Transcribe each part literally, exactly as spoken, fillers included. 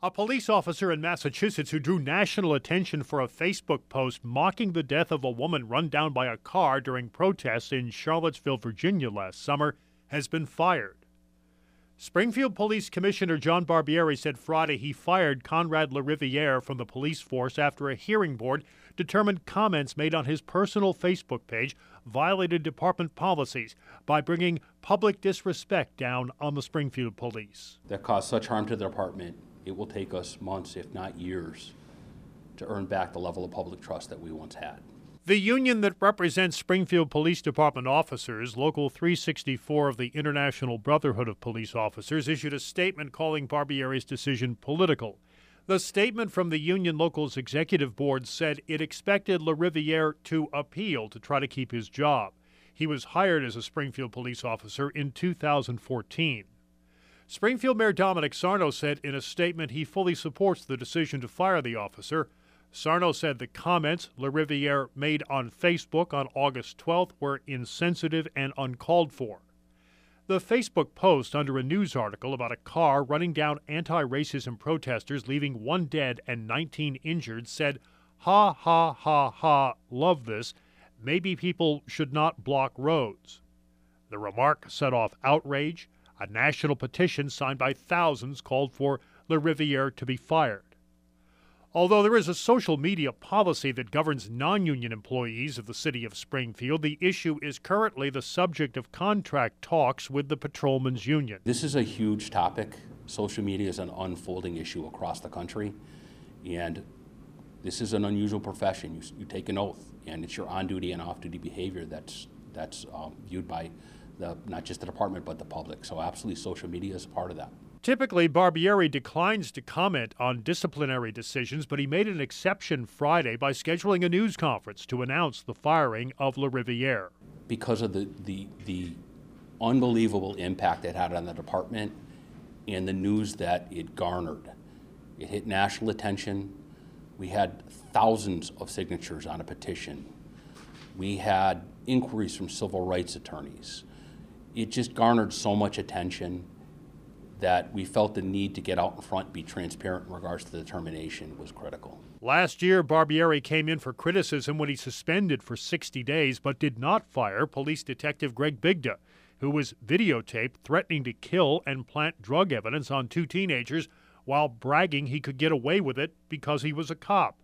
A police officer in Massachusetts who drew national attention for a Facebook post mocking the death of a woman run down by a car during protests in Charlottesville, Virginia last summer has been fired. Springfield Police Commissioner John Barbieri said Friday he fired Conrad LaRiviere from the police force after a hearing board determined comments made on his personal Facebook page violated department policies by bringing public disrespect down on the Springfield police. That caused such harm to the department, it will take us months, if not years, to earn back the level of public trust that we once had. The union that represents Springfield Police Department officers, Local three sixty-four of the International Brotherhood of Police Officers, issued a statement calling Barbieri's decision political. The statement from the union local's executive board said it expected LaRiviere to appeal to try to keep his job. He was hired as a Springfield police officer in two thousand fourteen. Springfield Mayor Dominic Sarno said in a statement he fully supports the decision to fire the officer. Sarno said the comments LaRiviere made on Facebook on August twelfth were insensitive and uncalled for. The Facebook post under a news article about a car running down anti-racism protesters leaving one dead and nineteen injured said, "Ha, ha, ha, ha, love this. Maybe people should not block roads." The remark set off outrage. A national petition signed by thousands called for LaRiviere to be fired. Although there is a social media policy that governs non-union employees of the city of Springfield, the issue is currently the subject of contract talks with the patrolmen's union. This is a huge topic. Social media is an unfolding issue across the country, and this is an unusual profession. You, you take an oath, and it's your on-duty and off-duty behavior that's, that's um, viewed by the, not just the department, but the public. So absolutely, social media is part of that. Typically, Barbieri declines to comment on disciplinary decisions, but he made an exception Friday by scheduling a news conference to announce the firing of LaRiviere. Because of the, the, the unbelievable impact it had on the department and the news that it garnered. It hit national attention. We had thousands of signatures on a petition. We had inquiries from civil rights attorneys. It just garnered so much attention that we felt the need to get out in front, be transparent in regards to the termination was critical. Last year, Barbieri came in for criticism when he suspended for sixty days but did not fire police detective Greg Bigda, who was videotaped threatening to kill and plant drug evidence on two teenagers while bragging he could get away with it because he was a cop.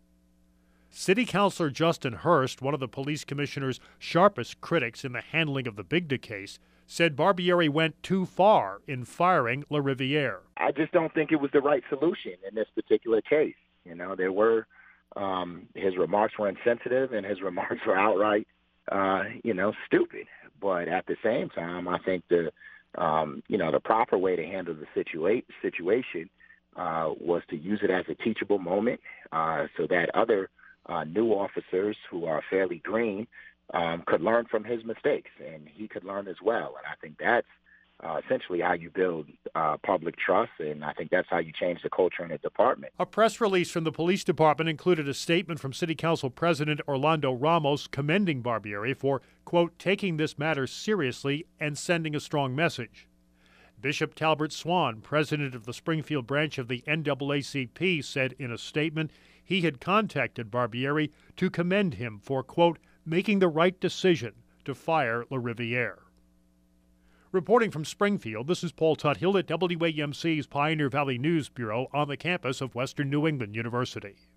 City Councilor Justin Hurst, one of the police commissioner's sharpest critics in the handling of the Bigda case, said Barbieri went too far in firing LaRiviere. I just don't think it was the right solution in this particular case. You know, there were, um, his remarks were insensitive and his remarks were outright, uh, you know, stupid. But at the same time, I think the, um, you know, the proper way to handle the situa- situation uh, was to use it as a teachable moment uh, so that other uh, new officers who are fairly green Um, could learn from his mistakes, and he could learn as well. And I think that's uh, essentially how you build uh, public trust, and I think that's how you change the culture in the department. A press release from the police department included a statement from City Council President Orlando Ramos commending Barbieri for, quote, taking this matter seriously and sending a strong message. Bishop Talbert Swan, president of the Springfield branch of the N double A C P, said in a statement he had contacted Barbieri to commend him for, quote, making the right decision to fire LaRiviere. Reporting from Springfield, this is Paul Tuthill at W A M C's Pioneer Valley News Bureau on the campus of Western New England University.